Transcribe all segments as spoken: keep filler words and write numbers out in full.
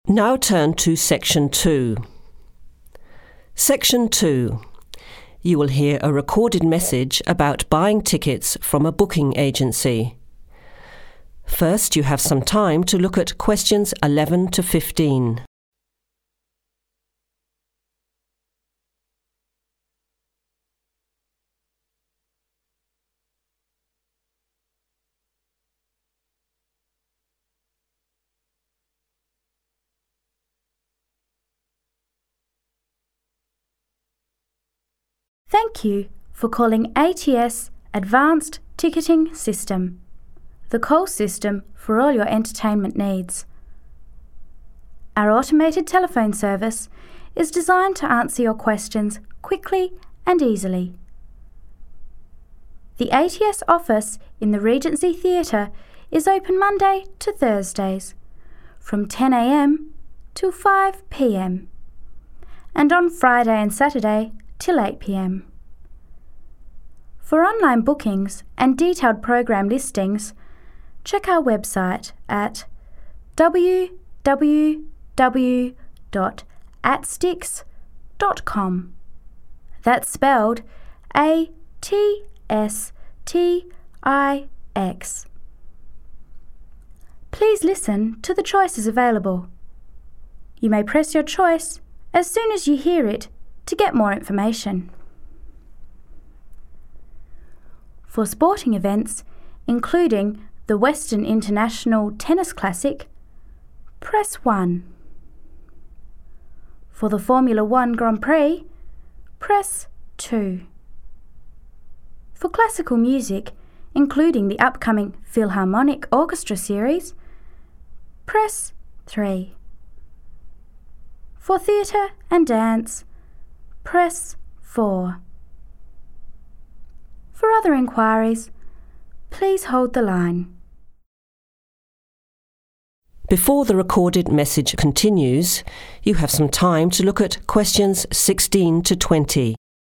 Now turn to Section two. Section two. You will hear a recorded message about buying tickets from a booking agency. First, you have some time to look at questions eleven to fifteen. Thank you for calling A T S Advanced Ticketing System, the call system for all your entertainment needs. Our automated telephone service is designed to answer your questions quickly and easily. The A T S office in the Regency Theatre is open Monday to Thursdays from ten a m till five p m and on Friday and Saturday till eight p m. For online bookings and detailed program listings, check our website at w w w dot atstix dot com. That's spelled A T S T I X. Please listen to the choices available. You may press your choice as soon as you hear it to get more information. For sporting events, including the Western International Tennis Classic, press one. For the Formula One Grand Prix, press two. For classical music, including the upcoming Philharmonic Orchestra series, press three. For theatre and dance, press four. For other inquiries, please hold the line. Before the recorded message continues, you have some time to look at questions sixteen to twenty.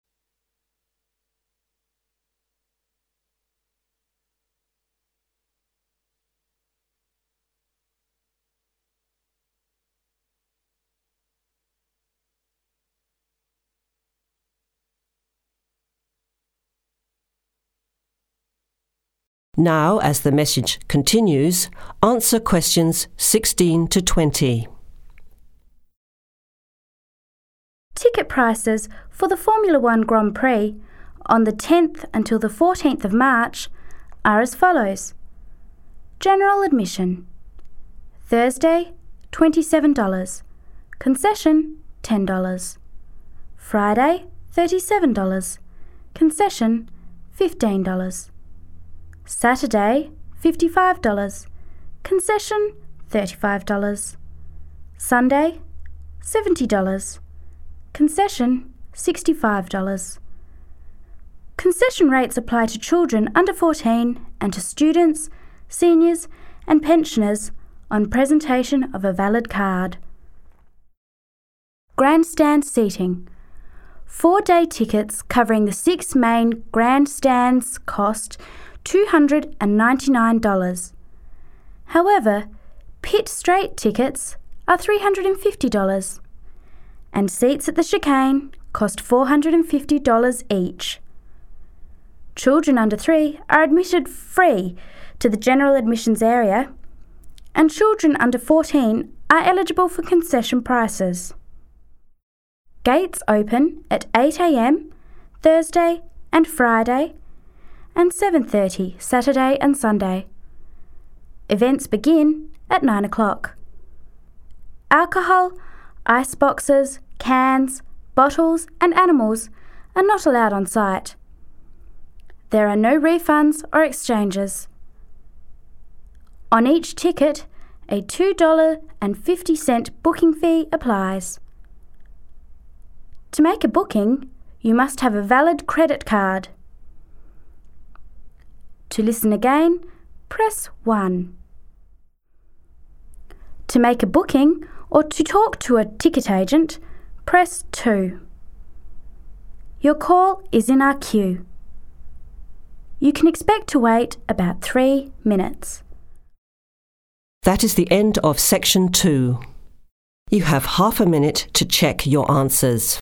Now, as the message continues, answer questions sixteen to twenty. Ticket prices for the Formula One Grand Prix on the tenth until the fourteenth of March are as follows. General admission. Thursday, twenty-seven dollars. Concession, ten dollars. Friday, thirty-seven dollars. Concession, fifteen dollars. Saturday, fifty-five dollars. Concession, thirty-five dollars. Sunday, seventy dollars. Concession, sixty-five dollars. Concession rates apply to children under fourteen and to students, seniors and pensioners on presentation of a valid card. Grandstand seating. Four-day tickets covering the six main grandstands cost two hundred ninety-nine dollars. However, pit straight tickets are three hundred fifty dollars, and seats at the chicane cost four hundred fifty dollars each. Children under three are admitted free to the general admissions area, and children under fourteen are eligible for concession prices. Gates open at eight a m Thursday and Friday, and seven thirty Saturday and Sunday. Events begin at nine o'clock. Alcohol, ice boxes, cans, bottles and animals are not allowed on site. There are no refunds or exchanges. On each ticket, a two dollars fifty booking fee applies. To make a booking, you must have a valid credit card. To listen again, press one. To make a booking or to talk to a ticket agent, press two. Your call is in our queue. You can expect to wait about three minutes. That is the end of Section two. You have half a minute to check your answers.